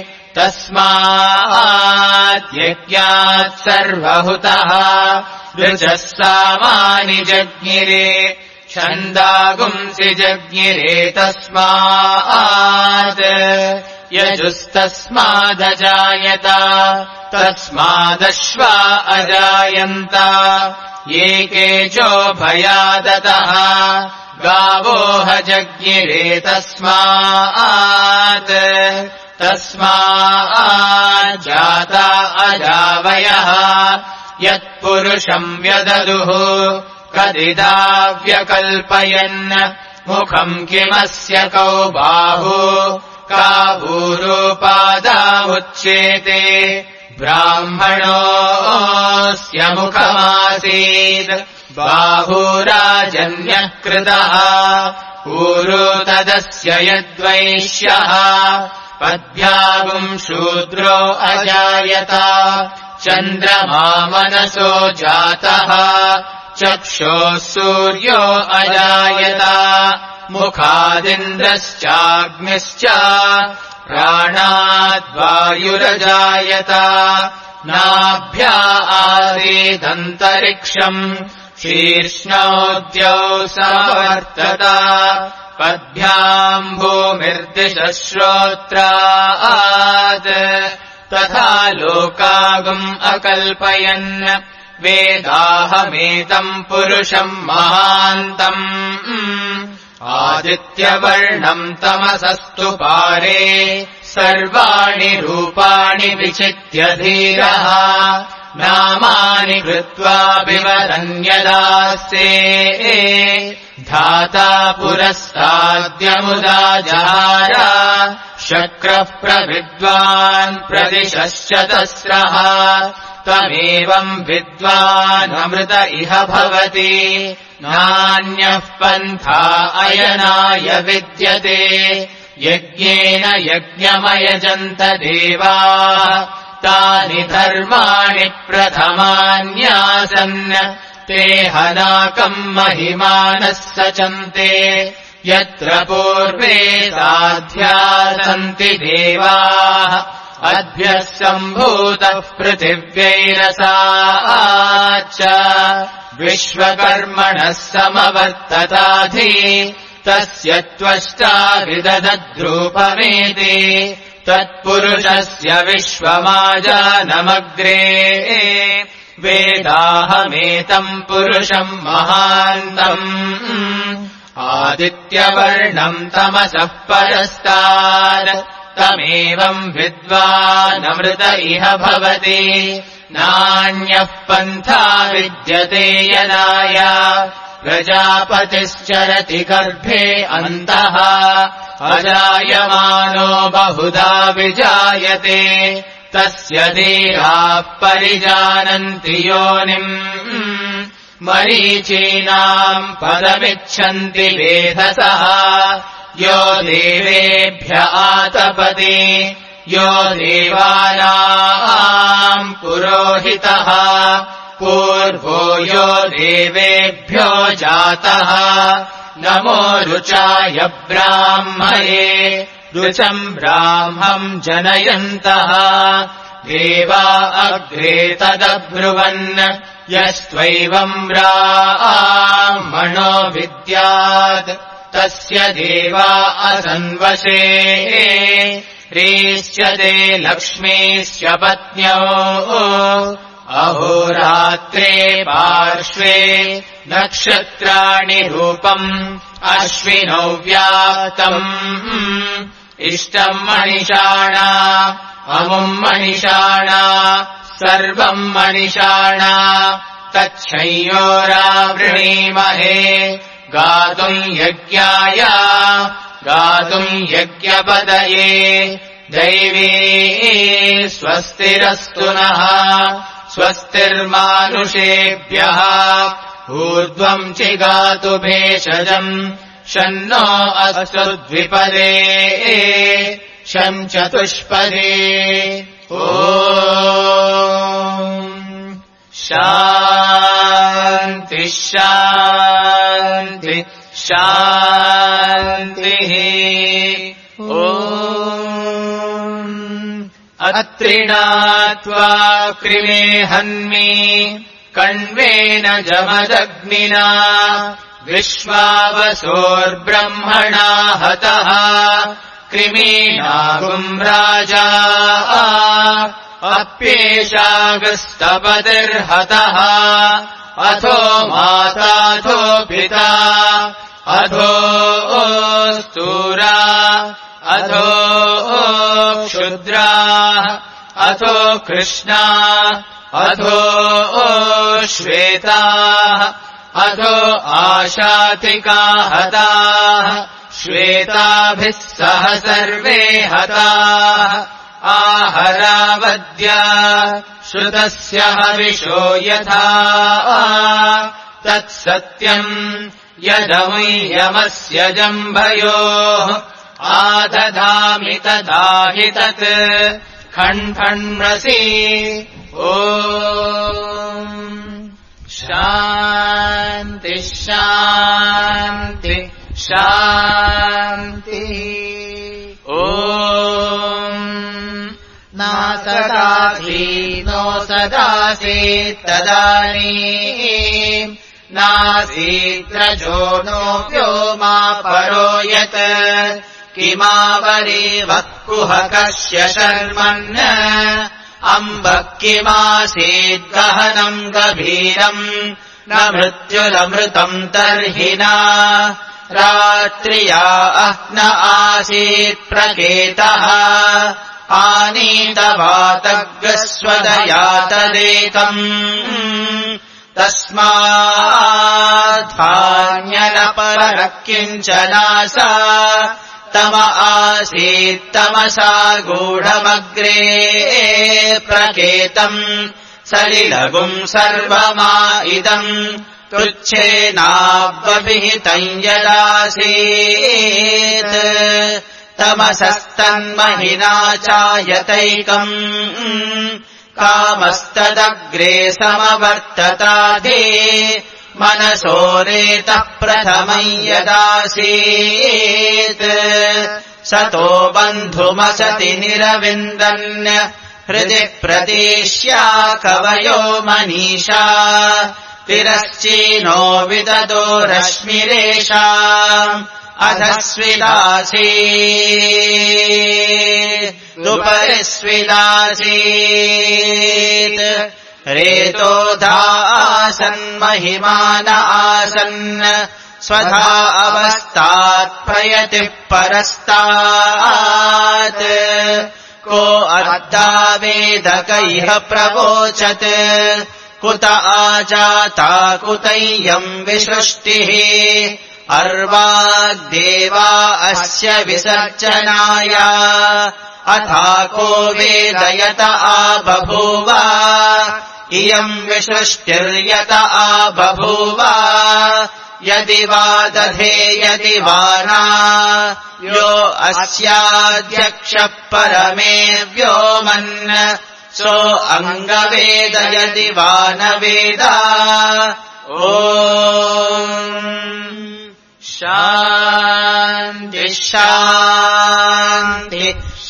तस्माद्यज्ञात् सर्वहुतः ऋचः सामानि जज्ञिरे छन्दागुंसि जज्ञिरे तस्मात् यजुस्तस्मादजायत तस्मादश्वा अजायन्त ये केचोभयादतः गावोह जज्ञिरे तस्मात् तस्माज्जाता अजावयः यत्पुरुषम् व्यददुः कदिदा व्यकल्पयन् मुखम् किमस्य कौ बाहु कावूरोपादामुच्येते ब्राह्मणोऽस्य मुखमासीत् बाहुराजन्यः कृतः पूरो तदस्य यद्वैश्यः पद्भ्यागुम् शूद्रो अजायत चन्द्रमा मनसो जातः चक्षोः सूर्यो अजायत मुखादिन्द्रश्चाग्निश्च प्राणाद्वायुरजायत नाभ्या आसीदन्तरिक्षम् शीर्ष्णोद्यौ समवर्तत पद्भ्याम् भूमिर्दिशः श्रोत्रात् तथा लोकागुम् अकल्पयन् वेदाहमेतम् पुरुषम् महान्तम् आदित्यवर्णम् तमसस्तु पारे सर्वाणि रूपाणि विचित्य धीरः नामानि कृत्वा विवरन्यदास्ते धाता पुरस्ताद्यमुदा जहार शक्रः प्रविद्वान् प्रदिशश्चतस्रः तमेवम् विद्वानमृत इह भवति नान्यः पन्था अयनाय विद्यते यज्ञेन यज्ञमयजन्त देवाः तानि धर्माणि प्रथमान्यासन् ते हनाकम् महिमानः सचन्ते यत्र पूर्वे साध्या सन्ति देवाः अद्भ्यः सम्भूतः पृथिव्यैरसाच्च विश्वकर्मणः समवर्तताधि तस्य त्वष्टा विदधद्रूपमेति तत्पुरुषस्य विश्वमाजानमग्रे वेदाहमेतम् पुरुषम् महान्तम् आदित्यवर्णम् तमसः परस्तात् तमेवम् विद्वानमृत इह भवति नान्यः पन्था विद्यते यनाय प्रजापतिश्चरति गर्भे अन्तः अजायमानो बहुधा विजायते तस्य देहाः परिजानन्ति योनिम् मरीचीनाम् पदमिच्छन्ति वेधसः यो देवेभ्य आतपति यो देवानाम् पुरोहितः पूर्वो यो देवेभ्यो जातः नमो रुचाय ब्राह्मये रुचम् ब्राह्मम् जनयन्तः देवा अग्रे तदब्रुवन् यस्त्वैवम् ब्राह्मणो विद्यात् तस्य देवा असन्वशे रीष्यते लक्ष्मीश्च पत्न्यो अहोरात्रे पार्श्वे नक्षत्राणि रूपम् अश्विनौ व्यातम् इष्टम् मणिषाणा अमुम् मणिषाणा सर्वम् मणिषाणा तच्छंयोरावृणीमहे गातुम् यज्ञाय गातुम् यज्ञपदये दैवी स्वस्तिरस्तु नः स्वस्तिर्मानुषेभ्यः ऊर्ध्वम् चिगातु भेषजम् शन्नो अस्तु द्विपदे शम् चतुष्पदे ॐ शान्ति शान्ति शान्तिः ॐ अत्रिणात्वा कृमे हन्मि कण्वेन जमदग्निना विश्वावसोर्ब्रह्मणा हतः कृमीनागुम् राजा अप्येषागस्तपतिर्हतः अथो माताथो पिता अथो स्तूरा अथो क्षुद्रा अथो कृष्णा अथो श्वेताः अथो आशातिका हताः श्वेताभिः सह सर्वे हताः आहरावद्या श्रुतस्य हविषो यथा तत्सत्यम् यदमुह्यमस्य जम्भयोः आदधामि तथा हि तत् खण्डन्मसि ॐ शान्ति शान्ति शान्तिः ॐ नासदासीनो सदासीत् तदानीम् नासीद्रजो नो व्योमा परो यत् किमावरीवः कुहकस्य शर्मन् अम्बः किमासीद्गहनम् गभीरम् न मृत्युरमृतम् तर्हि न रात्र्या न आसीत् प्रकेतः आनीतवातग्रस्वदयातदेकम् तस्माद्धान्यनपरः किञ्चनासा तम आसीत्तमसा गूढमग्रे प्रकेतम् सलिलगुम् सर्वमा इदम् तुच्छेनाव्यभिहितम् यदासीत् तमसस्तन्महिना चायतैकम् कामस्तदग्रे समवर्तताधे मनसोरेतः प्रथमम् यदासीत् सतो बन्धुमसति निरविन्दन् हृदि प्रतीष्या कवयो मनीषा तिरश्चीनो विददो रश्मिरेषा अधस्विदासीदुपरिस्विदासीत् रेतोधा आसन्महिमान आसन् स्वधा अवस्थात् प्रयतिः परस्तात् को अर्धावेदक इह प्रवोचत् कुत आजाता कुतैयम् विसृष्टिः अर्वाग्देवा अस्य विसर्जनाय अथा को वेदयत आबभूव इयम् विसृष्टिर्यत आबभूव यदि वा दधे यदि वा न यो अस्याध्यक्षः परमे व्योमन् सो अङ्गवेद यदि वा न वेद शान्ति शान्ति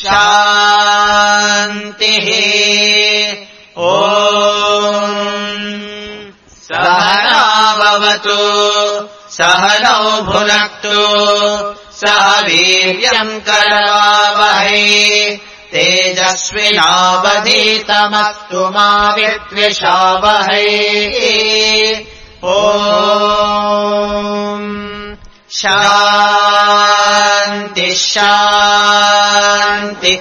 शान्तिः सहनावतु सहनौ भुनक्तु सह वीर्यम् करवावहै तेजस्विनावधीतमस्तु मा विद्विषावहै शान्ति शान्ति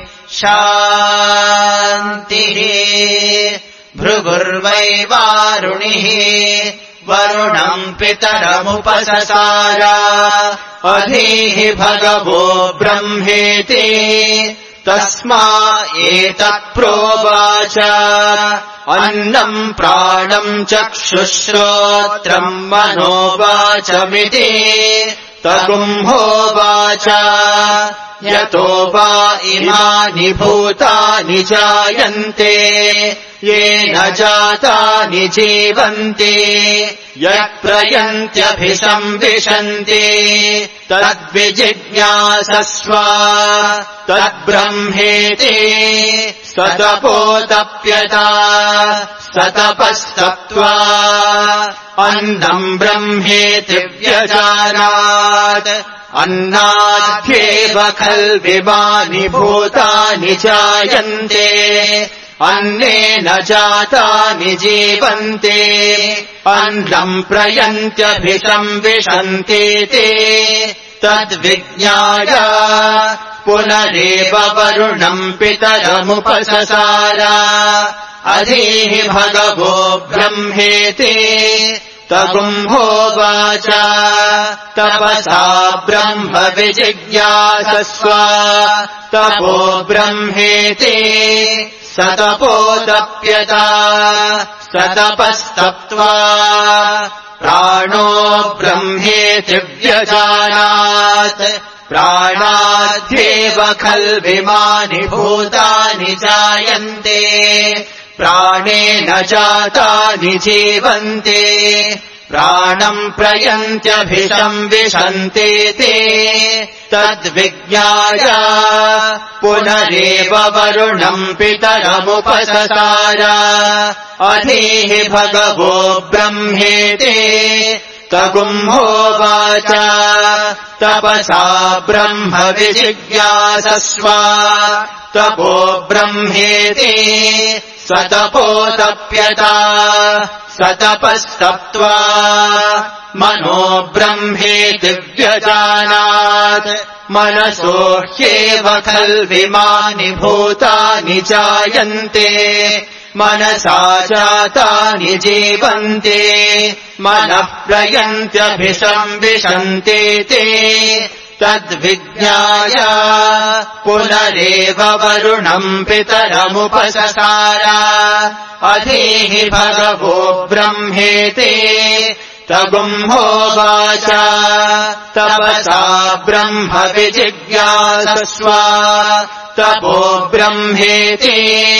शान्तिः भृगुर्वै वारुणिः वरुणम् पितरमुपससार अधीः भगवो ब्रह्मेति तस्मा एतत्प्रोवाच अन्नम् प्राणम् चक्षुश्रोत्रम् मनोवाचमिति तगुम्होवाच यतो वा इमानि भूतानि जायन्ते येन जातानि जीवन्ति यत्प्रयन्त्यभिसंविशन्ति तद्विजिज्ञासस्व तद्ब्रह्मेति सतपोतप्यता सतपस्तत्त्वा अन्नम् ब्रह्मेति व्यजानात् अन्नाद्येव खल्विमानि भूतानि जायन्ते अन्नेन जातानि जीवन्ते अन्नम् प्रयन्त्यभिसंविशन्तीति तद्विज्ञाय पुनरेव वरुणम् पितरमुपससार अधीः भगवो ब्रह्मेति तगुम्होवाच तपसा ब्रह्म विजिज्ञासस्व तपो ब्रह्मेति सतपोतप्यता सतपस्तप्त्वा प्राणो ब्रह्मेति व्यजानात् प्राणाद्येव खल्विमानि भूतानि जायन्ते प्राणेन जातानि जीवन्ते प्राणम् प्रयन्त्यभिसंविशन्तीति तद्विज्ञाय पुनरेव वरुणम् पितरमुपससार अधीः भगवो ब्रह्मेति तगुम्होवाच तपसा ब्रह्म विजिज्ञासस्व तपो ब्रह्मेति सतपोतप्यता सतपस्तप्त्वा मनो ब्रह्मेति व्यजानात् मनसो ह्येव खल्विमानि भूतानि जायन्ते मनसा जातानि जीवन्ते मनः प्रयन्त्यभिसंविशन्ते ते तद्विज्ञाय पुनरेव वरुणम् पितरमुपससार अधीहि भगवो ब्रह्मेते तगुम्होवाच तपसा ब्रह्म विजिज्ञासस्व तपो ब्रह्मेति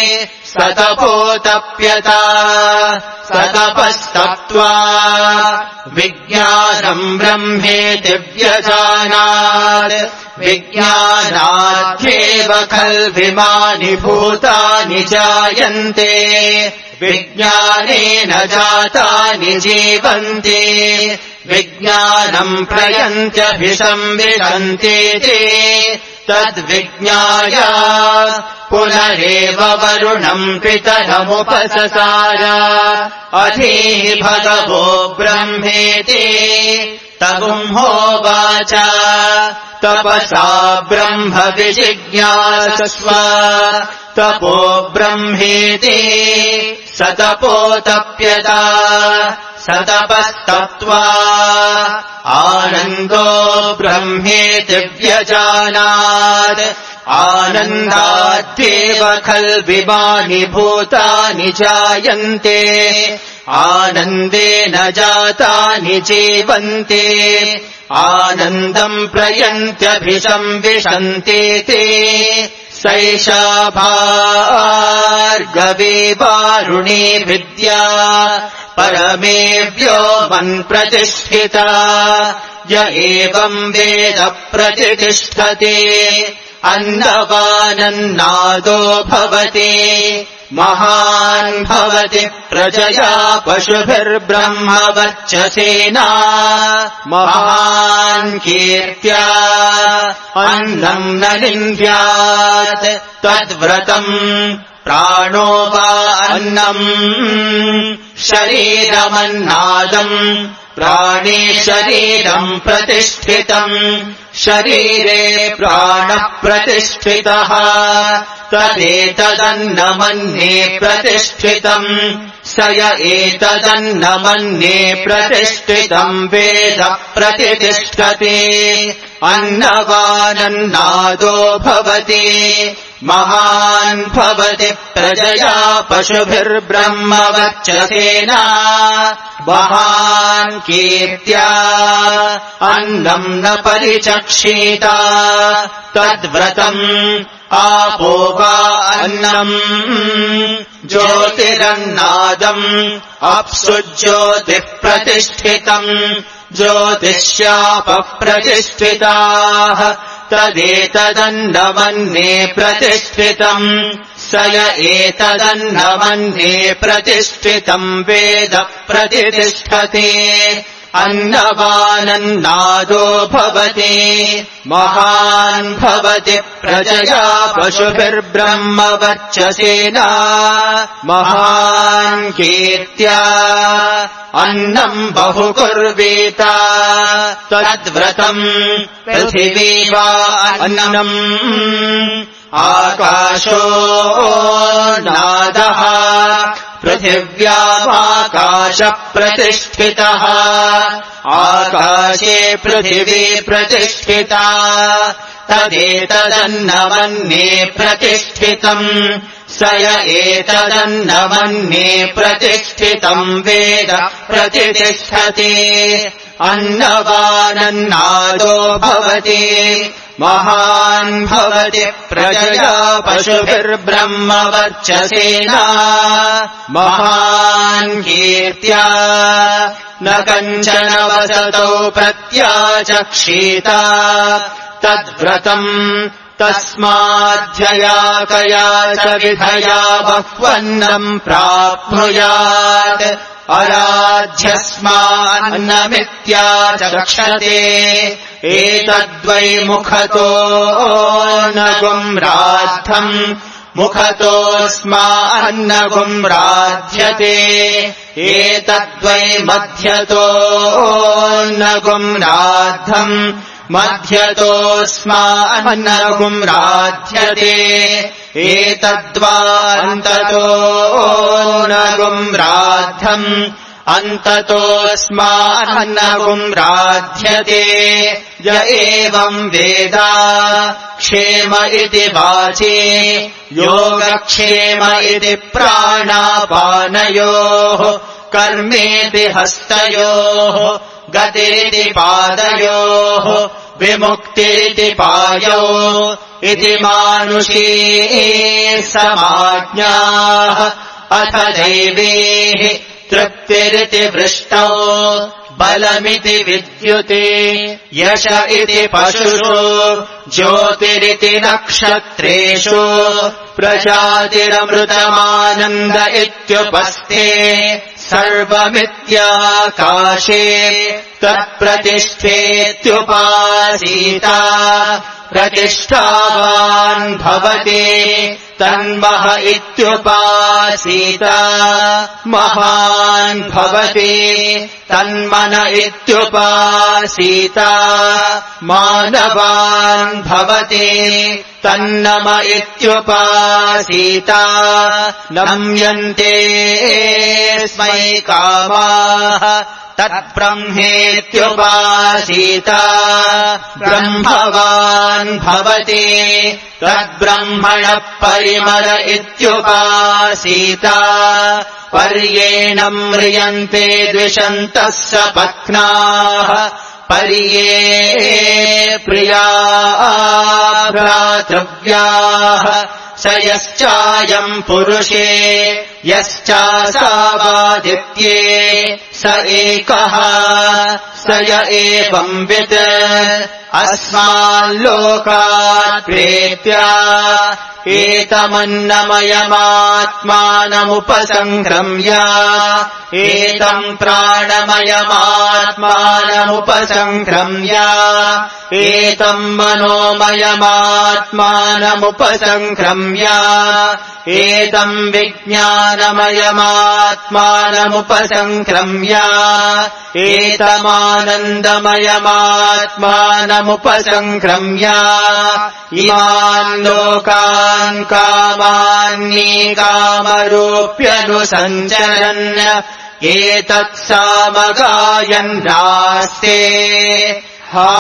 सतपोतप्यता सतपस्तप्त्वा विज्ञानम् ब्रह्मेति व्यजानात् विज्ञानाद्येव खल्विमानि भूतानि जायन्ते विज्ञानेन जातानि जीवन्ते विज्ञानम् प्रयन्त्यभिसंविशन्ते ते तद्विज्ञाय पुनरेव वरुणम् पितरमुपससार अधीहि भगवो ब्रह्मेति तगुम्होवाच तपसा ब्रह्म विजिज्ञासस्व तपो ब्रह्मेति सतपोतप्यता सतपस्तप्त्वा आनन्दो ब्रह्मेति व्यजानात् आनन्दाद्येव खल्विमानि भूतानि जायन्ते आनन्देन जातानि जीवन्ते आनन्दम् प्रयन्त्यभिसंविशन्ते ते सैषा भार्गवी वारुणी विद्या परमे व्योमन् प्रतिष्ठिता य एवम् वेद प्रतिष्ठते अन्नवानन्नादो भवति महान् भवति प्रजया पशुभिर्ब्रह्मवर्चसेना महान् कीर्त्या अन्नम् न निन्द्यात् तद्व्रतम् प्राणो वा अन्नम् शरीरमन्नादम् प्राणे शरीरम् प्रतिष्ठितम् शरीरे प्राणः प्रतिष्ठितः तदेतदन्नमन्ये प्रतिष्ठितम् स य एतदन्नमन्ये प्रतिष्ठितम् वेद प्रतिष्ठते अन्नवानन्नादो भवति महान् भवति प्रजया पशुभिर्ब्रह्मवर्चसेना महान् कीर्त्या अन्नम् न परिचक्षीता तद्व्रतम् आपो वा अन्नम् ज्योतिरन्नादम् अप्सु ज्योतिः प्रतिष्ठितम् ज्योतिष्यापः प्रतिष्ठिताः तदेतदन्नमन्ये प्रतिष्ठितम् स य एतदन्नमन्ये प्रतिष्ठितम् वेद प्रतिष्ठते अन्नवानन्नादो भवति महान् भवति प्रजया पशुभिर्ब्रह्मवर्चसेना महान् कीर्त्या अन्नम् बहुकुर्वीत तद्व्रतम् पृथिवी वा अन्नम् आकाशो नादः पृथिव्यामाकाशप्रतिष्ठितः आकाशे पृथिवी प्रतिष्ठिता तदेतदन्नमन्ये प्रतिष्ठितम् स य एतदन्नमन्ये प्रतिष्ठितम् वेद प्रतिष्ठते अन्नवानन्नादो भवति महान् भवति प्रजया पशुभिर्ब्रह्मवर्चसेना महान् कीर्त्या न कञ्चन वसतो प्रत्याचक्षीता तद्व्रतम् तस्माध्यया कया च विधया बह्वन्नम् प्राप्नुयात् अराध्यस्मान्नमित्याचक्षते एतद्वै मुखतो न गुम्राद्धम् मुखतोऽस्मान्नगुम्राध्यते एतद्वै मध्यतोऽन्नगुम्राद्धम् मध्यतोऽस्मान्नगुम्राध्यते एतद्वान्ततोऽन्नगुम्राद्धम् अन्ततोऽस्मान्नगुम्राध्यते य एवम् वेद क्षेम इति वाचे योगक्षेम इति प्राणापानयोः कर्मेति हस्तयोः गतिरिति पादयोः विमुक्तिरिति पायौ इति मानुषी समाज्ञाः अथ दैवेः तृप्तिरिति वृष्टौ बलमिति विद्युते यश इति पशुषु ज्योतिरिति नक्षत्रेषु प्रजातिरमृतमानन्द इत्युपस्थे सर्वमित्याकाशे तत्प्रतिष्ठेत्युपासीता प्रतिष्ठावान् भवति तन्मह इत्युपासीता महान् भवति तन्मन इत्युपासीता मानवान् भवति तन्नम इत्युपासीता नम्यन्ते स्मै कामाः तत्ब्रह्मेत्युपासीता ब्रह्मवान् भवति तद्ब्रह्मणः परिमल इत्युपासीता पर्येण म्रियन्ते द्विषन्तः सपत्नाः पर्ये प्रिया भ्रातृव्याः स यश्चायम् पुरुषे यश्चासावादित्ये स एकः स य एवंवित् अस्माल्लोकात् प्रेत्य एतमन्नमयमात्मानमुपसङ्क्रम्य एतम् प्राणमयमात्मानमुपसङ्क्रम्य एतम् मनोमयमात्मानमुपसङ्क्रम्य एतम् विज्ञानमयमात्मानमुपसङ्क्रम्य एतमानन्दमयमात्मानमुपसङ्क्रम्य इमान् लोकान् कामान्येकामरूप्यनुसञ्चरन् एतत्सामगायन् रास्ते हा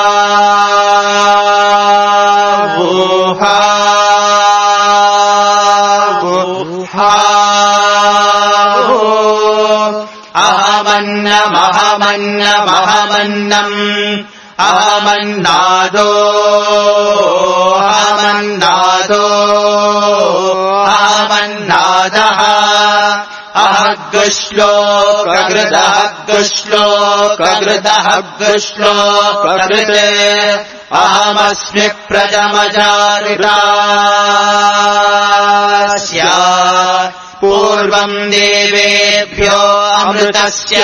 अहमन्नमहमन्नमहमन्नम् अहमन्नादो अहमन्नादो अहमन्नादः अहग्श्लोककृतः गुश्लोककृतः गुश्लोककृत् अहमस्मि प्रथमजारुरास्य पूर्वम् देवेभ्यो अमृतस्य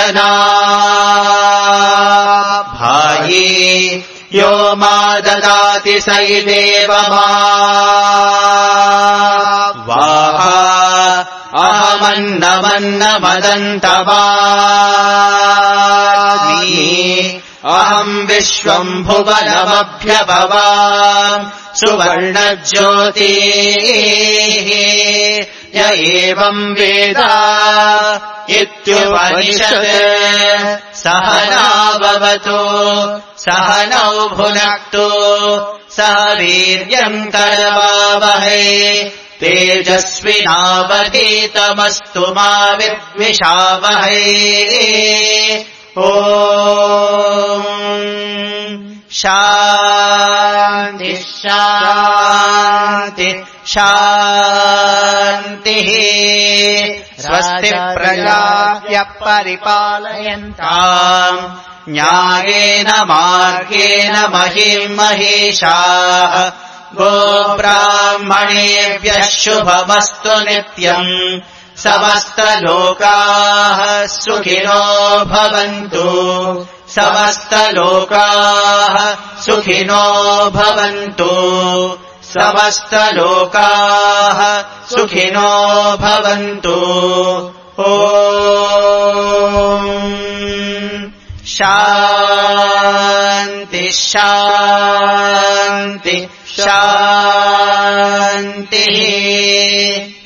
नाभायि यो मा ददाति स इदेव मा वाह अहमन्नमन्नमदन्तवामि अहम् विश्वम् भुवनमभ्यभवा सुवर्णज्योतिः य एवम् वेद इत्युपनिषत् सहनाववतु सहनौ भुनक्तु सह वीर्यम् करवावहै तेजस्विनावधीतमस्तु मा विद्विषावहै ॐ शान्ति शान्ति शान्तिः स्वस्ति प्रजाभ्यः परिपालयन्ताम् न्यायेन मार्गेण महीम् महिषाः गोब्राह्मणेभ्यः शुभमस्तु नित्यम् समस्तलोकाः सुखिनो भवन्तु समस्तलोकाः सुखिनो भवन्तु समस्तलोकाः सुखिनो भवन्तु। ॐ शान्ति शान्ति शान्तिः।